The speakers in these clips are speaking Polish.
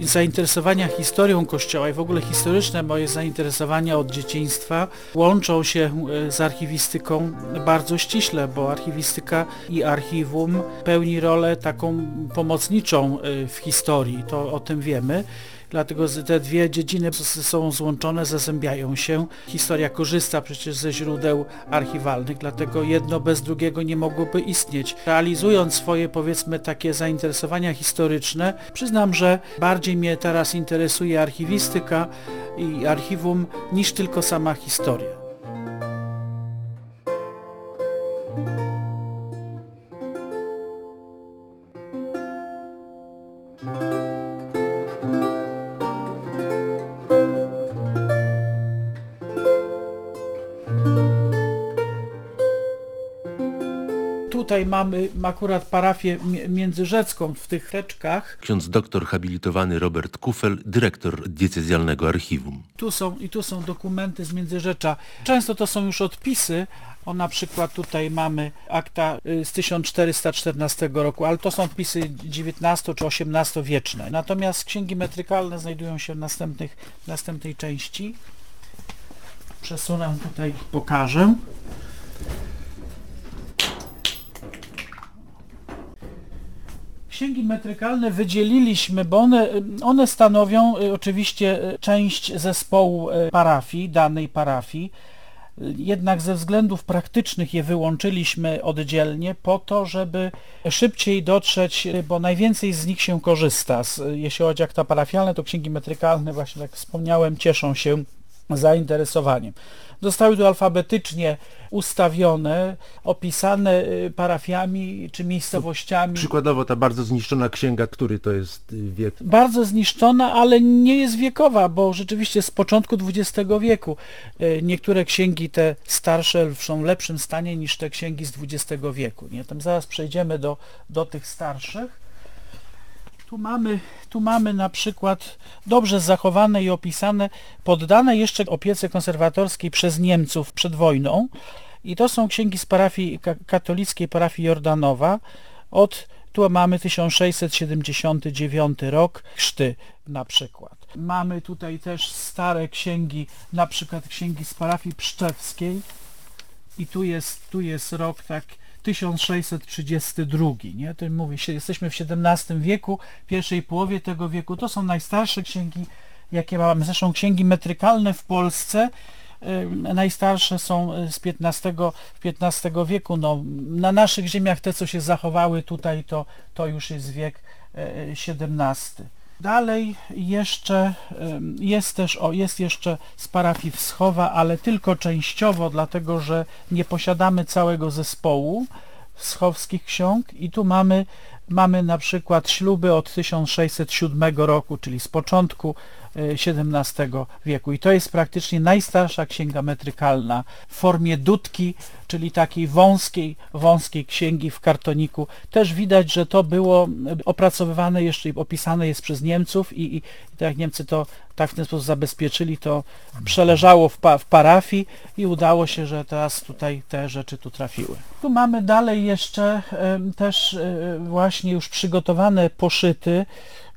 zainteresowania historią Kościoła i w ogóle historyczne moje zainteresowania od dzieciństwa łączą się z archiwistyką bardzo ściśle, bo archiwistyka i archiwum pełni rolę taką pomocniczą w historii, to o tym wiemy. Dlatego te dwie dziedziny ze sobą złączone, zazębiają się. Historia korzysta przecież ze źródeł archiwalnych, dlatego jedno bez drugiego nie mogłoby istnieć. Realizując swoje, powiedzmy, takie zainteresowania historyczne, przyznam, że bardziej mnie teraz interesuje archiwistyka i archiwum niż tylko sama historia. Tutaj mamy akurat parafię międzyrzecką w tych teczkach. Ksiądz doktor habilitowany Robert Kufel, dyrektor diecezjalnego archiwum. Tu są dokumenty z Międzyrzecza. Często to są już odpisy. O, na przykład tutaj mamy akta z 1414 roku, ale to są odpisy XIX czy XVIII wieczne. Natomiast księgi metrykalne znajdują się w następnej części. Przesunę tutaj, pokażę. Księgi metrykalne wydzieliliśmy, bo one stanowią oczywiście część zespołu parafii, danej parafii. Jednak ze względów praktycznych je wyłączyliśmy oddzielnie po to, żeby szybciej dotrzeć, bo najwięcej z nich się korzysta. Jeśli chodzi o akta parafialne, to księgi metrykalne, właśnie jak wspomniałem, cieszą się zainteresowaniem. Zostały tu alfabetycznie ustawione, opisane parafiami czy miejscowościami. Przykładowo ta bardzo zniszczona księga, który to jest wiek? Bardzo zniszczona, ale nie jest wiekowa, bo rzeczywiście z początku XX wieku. Niektóre księgi te starsze są w lepszym stanie niż te księgi z XX wieku. Nie? Tam zaraz przejdziemy do tych starszych. Tu mamy na przykład dobrze zachowane i opisane, poddane jeszcze opiece konserwatorskiej przez Niemców przed wojną. I to są księgi z parafii katolickiej, parafii Jordanowa. Tu mamy 1679 rok, chrzty na przykład. Mamy tutaj też stare księgi, na przykład księgi z parafii pszczewskiej. I tu jest rok tak 1632, nie? To mówię, jesteśmy w XVII wieku, w pierwszej połowie tego wieku. To są najstarsze księgi, jakie mamy. Zresztą księgi metrykalne w Polsce najstarsze są z XV wieku. No, na naszych ziemiach te, co się zachowały tutaj, to już jest wiek XVII. Dalej jeszcze jest jeszcze z parafii Wschowa, ale tylko częściowo, dlatego że nie posiadamy całego zespołu wschowskich ksiąg i tu mamy na przykład śluby od 1607 roku, czyli z początku XVII wieku. I to jest praktycznie najstarsza księga metrykalna w formie dudki, czyli takiej wąskiej księgi w kartoniku. Też widać, że to było opracowywane jeszcze i opisane jest przez Niemców i tak jak Niemcy to tak w ten sposób zabezpieczyli, to przeleżało w parafii i udało się, że teraz tutaj te rzeczy tu trafiły. Tu mamy dalej jeszcze też właśnie już przygotowane poszyty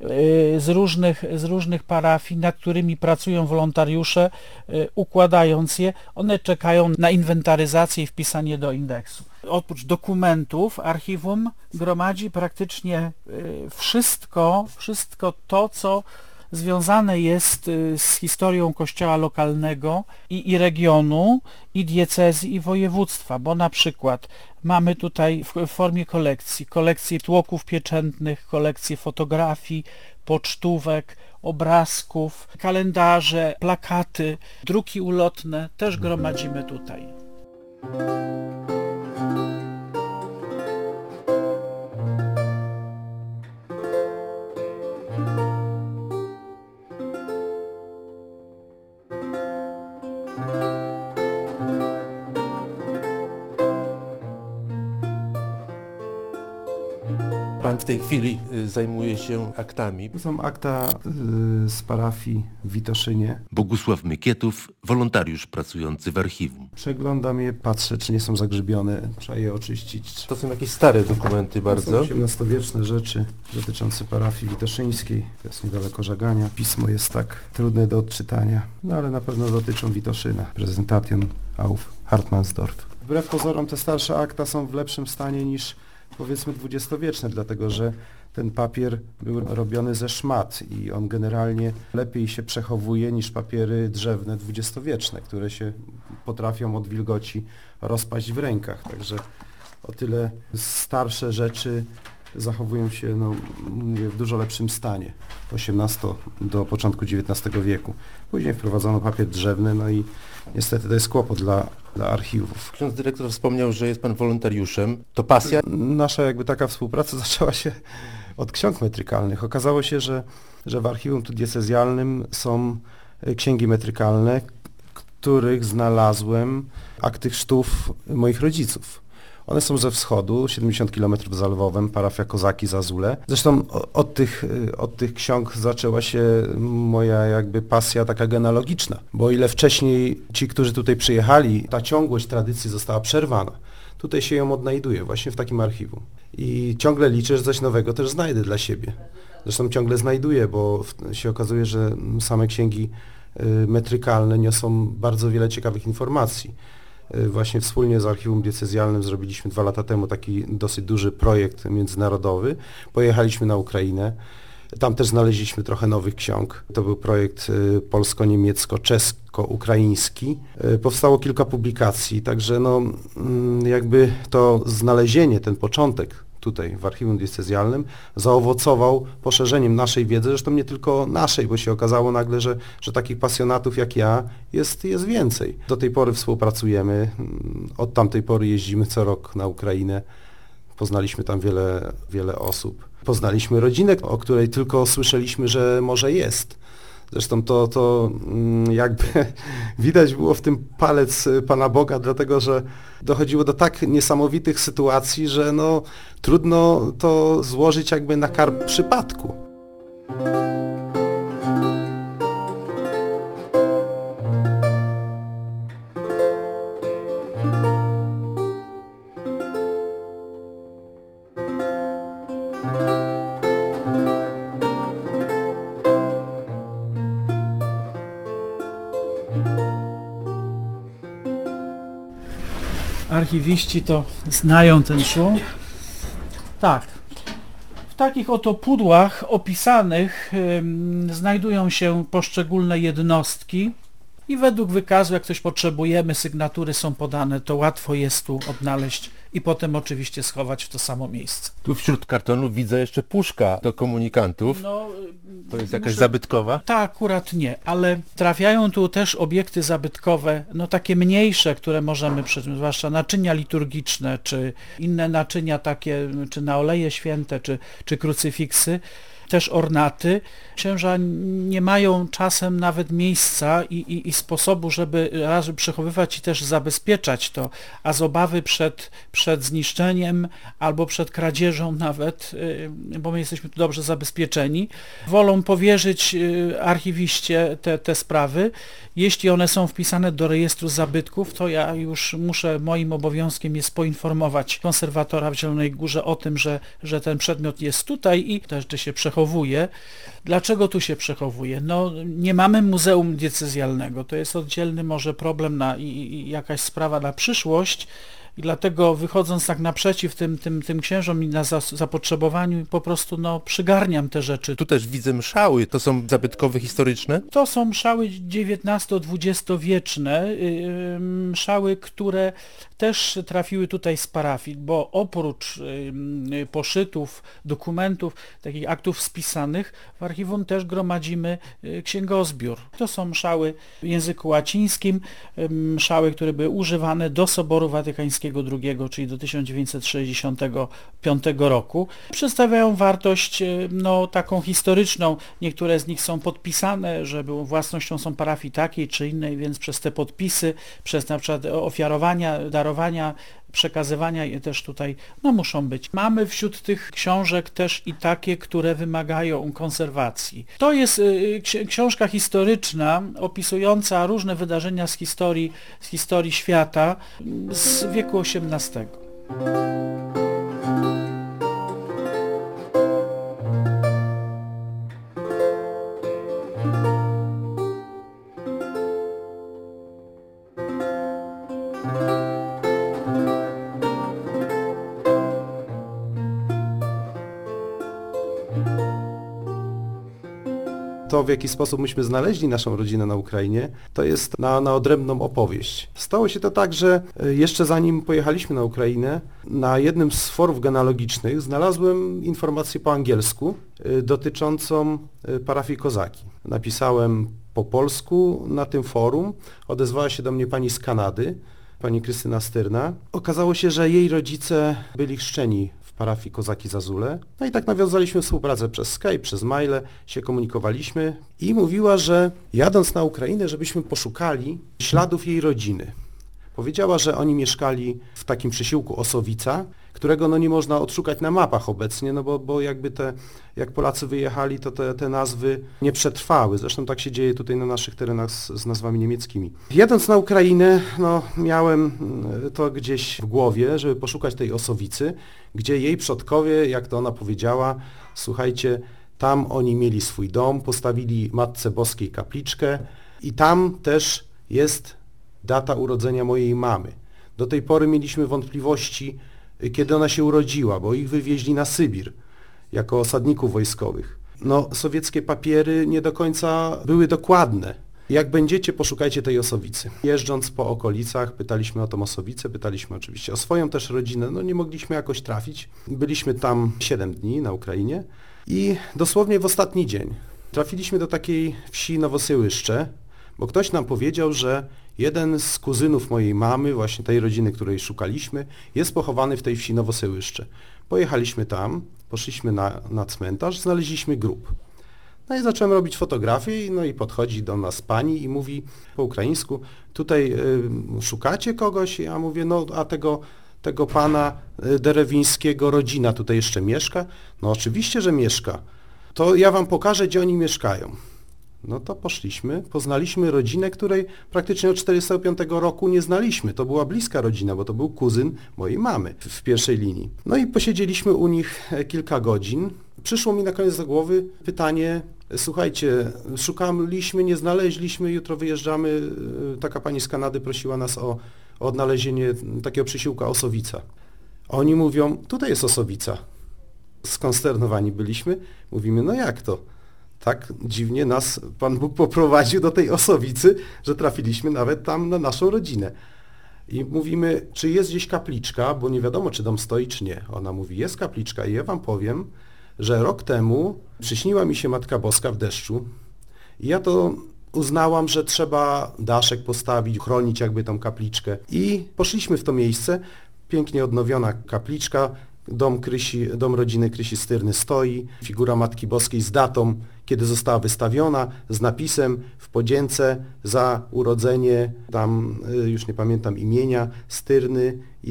z różnych parafii, nad którymi pracują wolontariusze, układając je. One czekają na inwentaryzację i wpisanie do indeksu. Oprócz dokumentów archiwum gromadzi praktycznie wszystko to, co związane jest z historią kościoła lokalnego i regionu, i diecezji, i województwa, bo na przykład mamy tutaj w formie kolekcje tłoków pieczętnych, kolekcje fotografii, pocztówek, obrazków, kalendarze, plakaty, druki ulotne też gromadzimy tutaj. pan w tej chwili zajmuje się aktami. To są akta z parafii w Witoszynie. Bogusław Mykietów, wolontariusz pracujący w archiwum. Przeglądam je, patrzę, czy nie są zagrzybione, trzeba je oczyścić. To są jakieś stare dokumenty To są bardzo. XVIII-wieczne rzeczy dotyczące parafii witoszyńskiej. To jest niedaleko Żagania. Pismo jest tak trudne do odczytania, no ale na pewno dotyczą Witoszyna. Presentation auf Hartmannsdorf. Wbrew pozorom te starsze akta są w lepszym stanie niż powiedzmy dwudziestowieczne, dlatego że ten papier był robiony ze szmat i on generalnie lepiej się przechowuje niż papiery drzewne dwudziestowieczne, które się potrafią od wilgoci rozpaść w rękach. Także o tyle starsze rzeczy zachowują się mówię, w dużo lepszym stanie, XVIII do początku XIX wieku. Później wprowadzono papier drzewny, no i niestety to jest kłopot dla archiwów. Ksiądz dyrektor wspomniał, że jest pan wolontariuszem. To pasja? Nasza jakby taka współpraca zaczęła się od ksiąg metrykalnych. Okazało się, że w archiwum tu diecezjalnym są księgi metrykalne, których znalazłem akty chrztów moich rodziców. One są ze wschodu, 70 km za Lwowem, parafia Kozaki Zazule. Zresztą od tych ksiąg zaczęła się moja jakby pasja taka genealogiczna, bo o ile wcześniej ci, którzy tutaj przyjechali, ta ciągłość tradycji została przerwana, tutaj się ją odnajduje właśnie w takim archiwum. I ciągle liczę, że coś nowego też znajdę dla siebie. Zresztą ciągle znajduję, bo się okazuje, że same księgi metrykalne niosą bardzo wiele ciekawych informacji. Właśnie wspólnie z Archiwum Diecezjalnym zrobiliśmy 2 lata temu taki dosyć duży projekt międzynarodowy. Pojechaliśmy na Ukrainę. Tam też znaleźliśmy trochę nowych ksiąg. To był projekt polsko-niemiecko-czesko-ukraiński. Powstało kilka publikacji, także jakby to znalezienie, ten początek tutaj w Archiwum Diecezjalnym zaowocował poszerzeniem naszej wiedzy, zresztą nie tylko naszej, bo się okazało nagle, że takich pasjonatów jak ja jest więcej. Do tej pory współpracujemy, od tamtej pory jeździmy co rok na Ukrainę, poznaliśmy tam wiele osób. Poznaliśmy rodzinę, o której tylko słyszeliśmy, że może jest. Zresztą to jakby widać było w tym palec Pana Boga, dlatego że dochodziło do tak niesamowitych sytuacji, że trudno to złożyć jakby na karb przypadku. Archiwiści to znają ten szum. Tak. W takich oto pudłach opisanych znajdują się poszczególne jednostki i według wykazu, jak coś potrzebujemy, sygnatury są podane, to łatwo jest tu odnaleźć i potem oczywiście schować w to samo miejsce. Tu wśród kartonów widzę jeszcze puszka do komunikantów. To jest jakaś zabytkowa? Tak, akurat nie, ale trafiają tu też obiekty zabytkowe, takie mniejsze, które możemy, zwłaszcza naczynia liturgiczne, czy inne naczynia takie, czy na oleje święte, czy krucyfiksy, też ornaty. Księża nie mają czasem nawet miejsca i sposobu, żeby raz przechowywać i też zabezpieczać to, a z obawy przed zniszczeniem albo przed kradzieżą nawet, bo my jesteśmy tu dobrze zabezpieczeni, wolą powierzyć archiwiście te sprawy. Jeśli one są wpisane do rejestru zabytków, to ja już moim obowiązkiem jest poinformować konserwatora w Zielonej Górze o tym, że ten przedmiot jest tutaj i te rzeczy się przechowuje. Dlaczego tu się przechowuje? Nie mamy muzeum diecezjalnego, to jest oddzielny może problem i jakaś sprawa na przyszłość. I dlatego wychodząc tak naprzeciw tym księżom i na zapotrzebowaniu po prostu przygarniam te rzeczy. Tu też widzę mszały, to są zabytkowe, historyczne? To są mszały XIX-XX wieczne, mszały, które też trafiły tutaj z parafii, bo oprócz poszytów, dokumentów, takich aktów spisanych, w archiwum też gromadzimy księgozbiór. To są mszały w języku łacińskim, mszały, które były używane do Soboru Watykańskiego II, czyli do 1965 roku. Przedstawiają wartość taką historyczną. Niektóre z nich są podpisane, że własnością są parafii takiej czy innej, więc przez te podpisy, przez na przykład ofiarowania, darowania darowania, przekazywania i też tutaj muszą być. Mamy wśród tych książek też i takie, które wymagają konserwacji. To jest książka historyczna opisująca różne wydarzenia z historii świata z wieku XVIII. To, w jaki sposób myśmy znaleźli naszą rodzinę na Ukrainie, to jest na odrębną opowieść. Stało się to tak, że jeszcze zanim pojechaliśmy na Ukrainę, na jednym z forów genealogicznych znalazłem informację po angielsku dotyczącą parafii Kozaki. Napisałem po polsku na tym forum, odezwała się do mnie pani z Kanady, pani Krystyna Styrna. Okazało się, że jej rodzice byli chrzczeni parafii Kozaki Zazule. No i tak nawiązaliśmy współpracę przez Skype, przez maile, się komunikowaliśmy i mówiła, że jadąc na Ukrainę, żebyśmy poszukali śladów jej rodziny. Powiedziała, że oni mieszkali w takim przesiłku Osowica, którego nie można odszukać na mapach obecnie, bo jakby jak Polacy wyjechali, to te nazwy nie przetrwały. Zresztą tak się dzieje tutaj na naszych terenach z nazwami niemieckimi. Jadąc na Ukrainę, miałem to gdzieś w głowie, żeby poszukać tej Osowicy, gdzie jej przodkowie, jak to ona powiedziała, słuchajcie, tam oni mieli swój dom, postawili Matce Boskiej kapliczkę i tam też jest data urodzenia mojej mamy. Do tej pory mieliśmy wątpliwości, kiedy ona się urodziła, bo ich wywieźli na Sybir jako osadników wojskowych. Sowieckie papiery nie do końca były dokładne. Jak będziecie, poszukajcie tej Osowicy. Jeżdżąc po okolicach, pytaliśmy o tą Osowicę, pytaliśmy oczywiście o swoją też rodzinę, nie mogliśmy jakoś trafić. Byliśmy tam 7 dni na Ukrainie i dosłownie w ostatni dzień trafiliśmy do takiej wsi Nowosyłyszcze, bo ktoś nam powiedział, że jeden z kuzynów mojej mamy, właśnie tej rodziny, której szukaliśmy, jest pochowany w tej wsi Nowosyłyszcze. Pojechaliśmy tam, poszliśmy na cmentarz, znaleźliśmy grób. No i zacząłem robić fotografię, i podchodzi do nas pani i mówi po ukraińsku, tutaj szukacie kogoś? Ja mówię, a tego pana Derewińskiego rodzina tutaj jeszcze mieszka? No oczywiście, że mieszka. To ja wam pokażę, gdzie oni mieszkają. No to poszliśmy, poznaliśmy rodzinę, której praktycznie od 1945 roku nie znaliśmy. To była bliska rodzina, bo to był kuzyn mojej mamy w pierwszej linii. No i posiedzieliśmy u nich kilka godzin. Przyszło mi na koniec do głowy pytanie, słuchajcie, szukaliśmy, nie znaleźliśmy, jutro wyjeżdżamy. Taka pani z Kanady prosiła nas o odnalezienie takiego przysiłka Osowica. Oni mówią, tutaj jest Osowica. Skonsternowani byliśmy. Mówimy, jak to? Tak dziwnie nas Pan Bóg poprowadził do tej Osowicy, że trafiliśmy nawet tam na naszą rodzinę. I mówimy, czy jest gdzieś kapliczka, bo nie wiadomo, czy dom stoi, czy nie. Ona mówi, jest kapliczka i ja wam powiem, że rok temu przyśniła mi się Matka Boska w deszczu i ja to uznałam, że trzeba daszek postawić, chronić jakby tą kapliczkę. I poszliśmy w to miejsce, pięknie odnowiona kapliczka, dom rodziny Krysi Styrny stoi, figura Matki Boskiej z datą, kiedy została wystawiona, z napisem w podzięce za urodzenie, tam już nie pamiętam imienia, Styrny i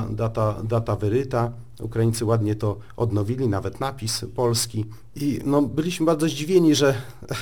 data wyryta. Ukraińcy ładnie to odnowili, nawet napis polski. I byliśmy bardzo zdziwieni, że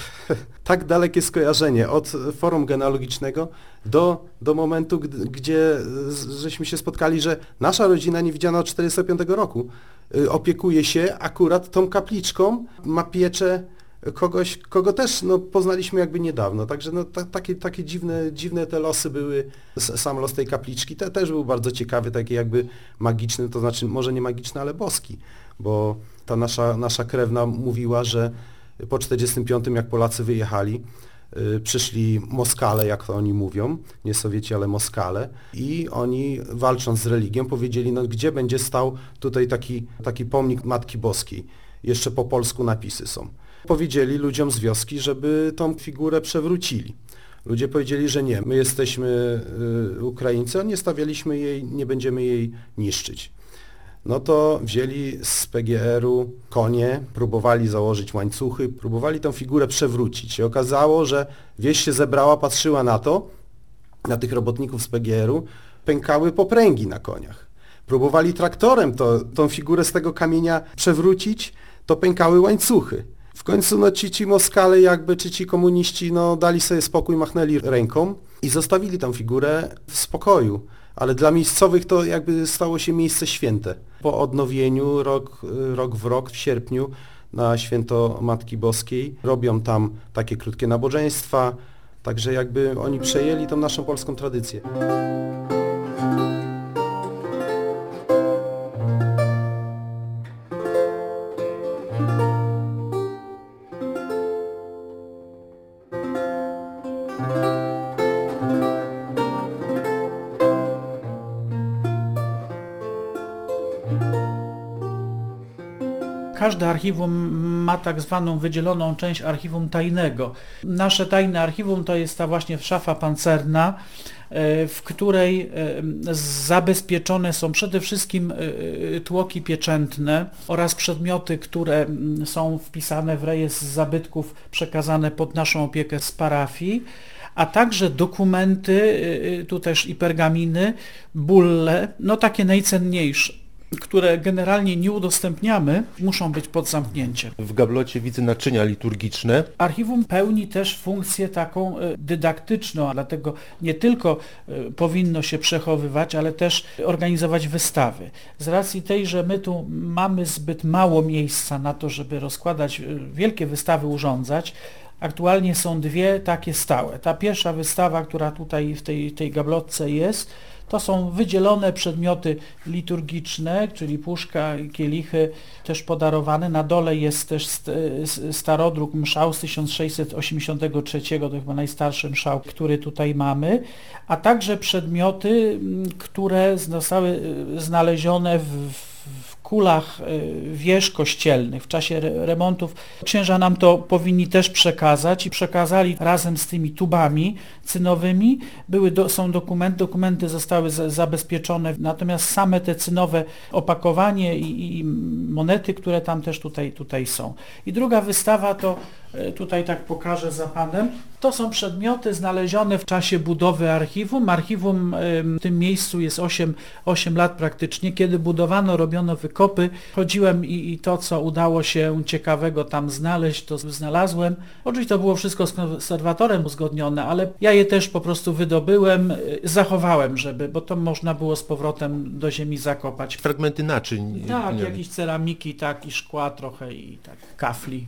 tak dalekie skojarzenie od forum genealogicznego do momentu, gdzie żeśmy się spotkali, że nasza rodzina niewidziana od 1945 roku opiekuje się akurat tą kapliczką, ma pieczę kogoś, kogo też poznaliśmy jakby niedawno. Także takie dziwne te losy były. Sam los tej kapliczki też był bardzo ciekawy, taki jakby magiczny, to znaczy może nie magiczny, ale boski, bo ta nasza krewna mówiła, że po 1945, jak Polacy wyjechali, przyszli Moskale, jak to oni mówią, nie Sowieci, ale Moskale, i oni, walcząc z religią, powiedzieli, gdzie będzie stał tutaj taki pomnik Matki Boskiej. Jeszcze po polsku napisy są. Powiedzieli ludziom z wioski, żeby tą figurę przewrócili. Ludzie powiedzieli, że nie, my jesteśmy Ukraińcy, a nie stawialiśmy jej, nie będziemy jej niszczyć. No to wzięli z PGR-u konie, próbowali założyć łańcuchy, próbowali tą figurę przewrócić. I okazało, że wieś się zebrała, patrzyła na to, na tych robotników z PGR-u, pękały popręgi na koniach. Próbowali traktorem tą figurę z tego kamienia przewrócić, to pękały łańcuchy. W końcu ci Moskale czy ci komuniści dali sobie spokój, machnęli ręką i zostawili tą figurę w spokoju. Ale dla miejscowych to jakby stało się miejsce święte. Po odnowieniu rok w rok w sierpniu na święto Matki Boskiej robią tam takie krótkie nabożeństwa, także jakby oni przejęli tą naszą polską tradycję. Każde archiwum ma tak zwaną wydzieloną część archiwum tajnego. Nasze tajne archiwum to jest ta właśnie szafa pancerna, w której zabezpieczone są przede wszystkim tłoki pieczętne oraz przedmioty, które są wpisane w rejestr zabytków przekazane pod naszą opiekę z parafii, a także dokumenty, tu też i pergaminy, bulle, takie najcenniejsze, które generalnie nie udostępniamy, muszą być pod zamknięciem. W gablocie widzę naczynia liturgiczne. Archiwum pełni też funkcję taką dydaktyczną, a dlatego nie tylko powinno się przechowywać, ale też organizować wystawy. Z racji tej, że my tu mamy zbyt mało miejsca na to, żeby rozkładać wielkie wystawy, urządzać, aktualnie są dwie takie stałe. Ta pierwsza wystawa, która tutaj w tej gablotce jest, to są wydzielone przedmioty liturgiczne, czyli puszka, kielichy, też podarowane. Na dole jest też starodruk mszał z 1683, to chyba najstarszy mszał, który tutaj mamy, a także przedmioty, które zostały znalezione w kulach wież kościelnych. W czasie remontów księża nam to powinni też przekazać i przekazali razem z tymi tubami cynowymi. Są dokumenty zostały zabezpieczone, natomiast same te cynowe opakowanie i monety, które tam też tutaj są. I druga wystawa to, tutaj tak pokażę za panem, to są przedmioty znalezione w czasie budowy archiwum. Archiwum w tym miejscu jest 8 lat praktycznie. Kiedy budowano, robiono wykopy. Chodziłem i to, co udało się ciekawego tam znaleźć, to znalazłem. Oczywiście to było wszystko z konserwatorem uzgodnione, ale ja je też po prostu wydobyłem, zachowałem, bo to można było z powrotem do ziemi zakopać. Fragmenty naczyń. Tak, jakieś ceramiki, tak, i szkła trochę i tak, kafli.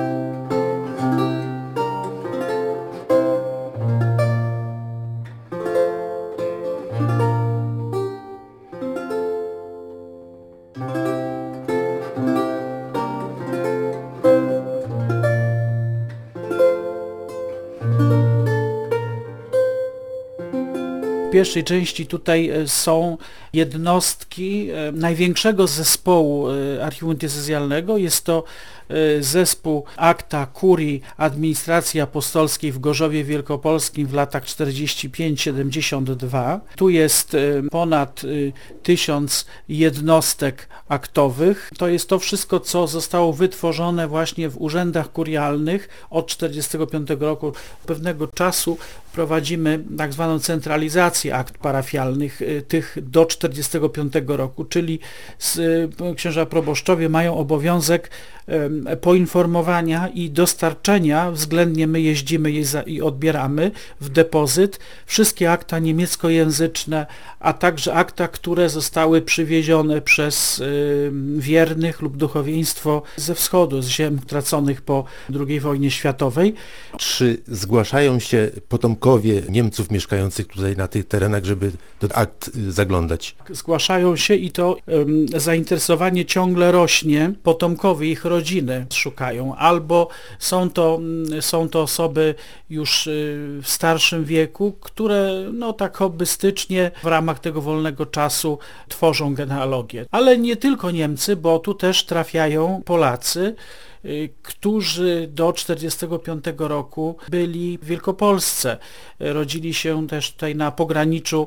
W pierwszej części tutaj są jednostki największego zespołu archiwum diecezjalnego. Jest to zespół Akta Kurii Administracji Apostolskiej w Gorzowie Wielkopolskim w latach 45-72. Tu jest ponad 1000 jednostek aktowych. To jest to wszystko, co zostało wytworzone właśnie w urzędach kurialnych od 1945 roku. Pewnego czasu prowadzimy tak zwaną centralizację akt parafialnych, tych do 1945 roku, czyli księża proboszczowie mają obowiązek poinformowania i dostarczenia, względnie my jeździmy i odbieramy w depozyt wszystkie akta niemieckojęzyczne, a także akta, które zostały przywiezione przez wiernych lub duchowieństwo ze wschodu, z ziem traconych po II wojnie światowej. Czy zgłaszają się potomkowie Niemców mieszkających tutaj na tych terenach, żeby do akt zaglądać? Zgłaszają się i to zainteresowanie ciągle rośnie. Potomkowie, ich rodziny szukają. Albo są to osoby już w starszym wieku, które tak hobbystycznie w ramach tego wolnego czasu tworzą genealogię. Ale nie tylko Niemcy, bo tu też trafiają Polacy, którzy do 1945 roku byli w Wielkopolsce. Rodzili się też tutaj na pograniczu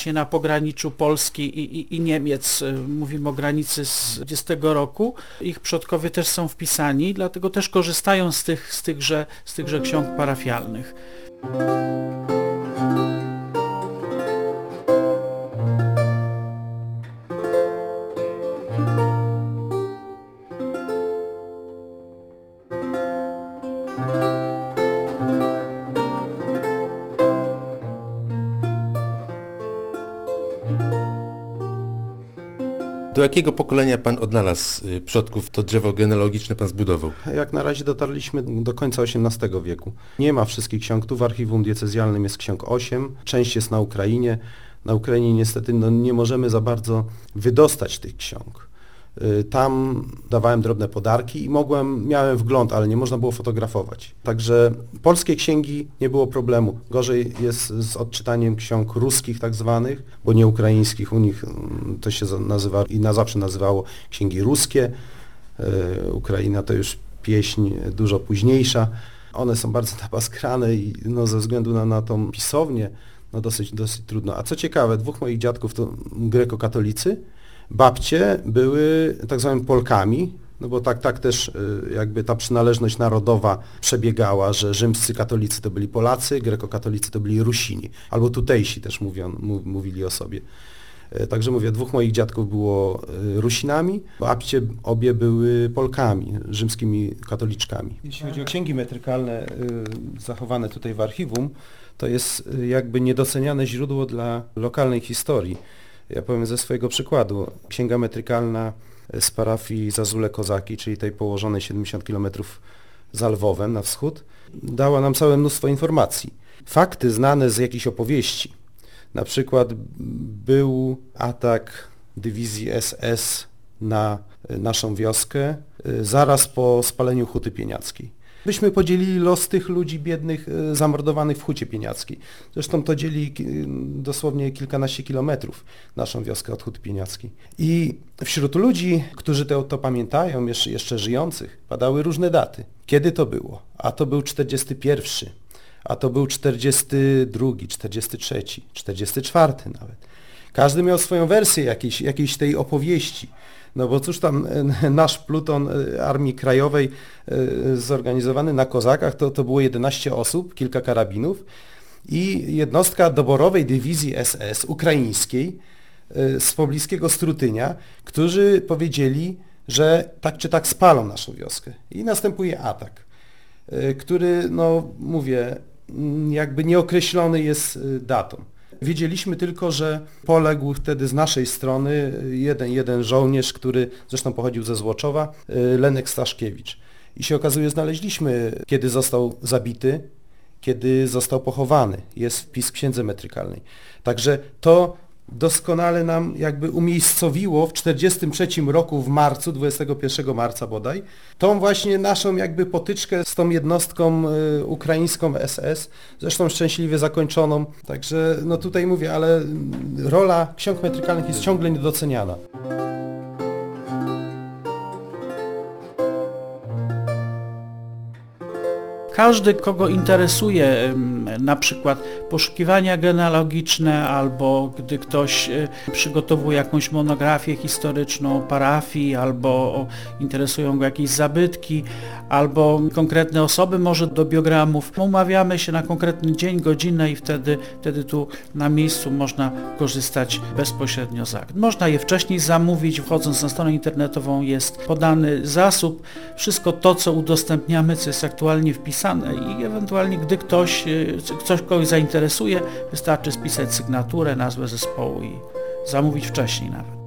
Polski i Niemiec. Mówimy o granicy z 20 roku. Ich przodkowie też są wpisani, dlatego też korzystają z tychże ksiąg parafialnych. Do jakiego pokolenia pan odnalazł przodków? To drzewo genealogiczne pan zbudował? Jak na razie dotarliśmy do końca XVIII wieku. Nie ma wszystkich ksiąg. Tu w archiwum diecezjalnym jest ksiąg 8, część jest na Ukrainie. Na Ukrainie niestety nie możemy za bardzo wydostać tych ksiąg. Tam dawałem drobne podarki i miałem wgląd, ale nie można było fotografować. Także polskie księgi nie było problemu. Gorzej jest z odczytaniem ksiąg ruskich tak zwanych, bo nie ukraińskich. U nich to się nazywa i na zawsze nazywało księgi ruskie. Ukraina to już pieśń dużo późniejsza. One są bardzo napaskrane i ze względu na tą pisownię dosyć trudno. A co ciekawe, dwóch moich dziadków to grekokatolicy, babcie były tak zwanymi Polkami, bo tak też jakby ta przynależność narodowa przebiegała, że rzymscy katolicy to byli Polacy, grekokatolicy to byli Rusini, albo tutejsi też mówili o sobie. Także mówię, dwóch moich dziadków było Rusinami, babcie obie były Polkami, rzymskimi katoliczkami. Jeśli chodzi o księgi metrykalne zachowane tutaj w archiwum, to jest jakby niedoceniane źródło dla lokalnej historii. Ja powiem ze swojego przykładu. Księga metrykalna z parafii Zazule Kozaki, czyli tej położonej 70 km za Lwowem na wschód, dała nam całe mnóstwo informacji. Fakty znane z jakichś opowieści. Na przykład był atak dywizji SS na naszą wioskę zaraz po spaleniu Huty Pieniackiej. Byśmy podzielili los tych ludzi biednych, zamordowanych w Hucie Pieniackiej. Zresztą to dzieli dosłownie kilkanaście kilometrów naszą wioskę od Huty Pieniackiej. I wśród ludzi, którzy to pamiętają, jeszcze żyjących, padały różne daty. Kiedy to było? A to był 41, a to był 42, 43, 44 nawet. Każdy miał swoją wersję jakiejś tej opowieści. No bo cóż tam, nasz pluton Armii Krajowej zorganizowany na Kozakach to było 11 osób, kilka karabinów i jednostka doborowej dywizji SS ukraińskiej z pobliskiego Strutynia, którzy powiedzieli, że tak czy tak spalą naszą wioskę. I następuje atak, który, mówię, jakby nieokreślony jest datą. Wiedzieliśmy tylko, że poległ wtedy z naszej strony jeden żołnierz, który zresztą pochodził ze Złoczowa, Lenek Staszkiewicz. I się okazuje, znaleźliśmy, kiedy został zabity, kiedy został pochowany. Jest wpis w księdze metrykalnej. Także to doskonale nam jakby umiejscowiło w 1943 roku w marcu, 21 marca bodaj, tą właśnie naszą jakby potyczkę z tą jednostką ukraińską SS, zresztą szczęśliwie zakończoną. Także tutaj mówię, ale rola ksiąg metrykalnych jest ciągle niedoceniana. Każdy, kogo interesuje na przykład poszukiwania genealogiczne, albo gdy ktoś przygotowuje jakąś monografię historyczną parafii, albo interesują go jakieś zabytki, albo konkretne osoby, może do biogramów, umawiamy się na konkretny dzień, godzinę i wtedy tu na miejscu można korzystać bezpośrednio z akt. Można je wcześniej zamówić, wchodząc na stronę internetową jest podany zasób, wszystko to, co udostępniamy, co jest aktualnie wpisane i ewentualnie, gdy ktoś kogoś zainteresuje, wystarczy spisać sygnaturę, nazwę zespołu i zamówić wcześniej nawet.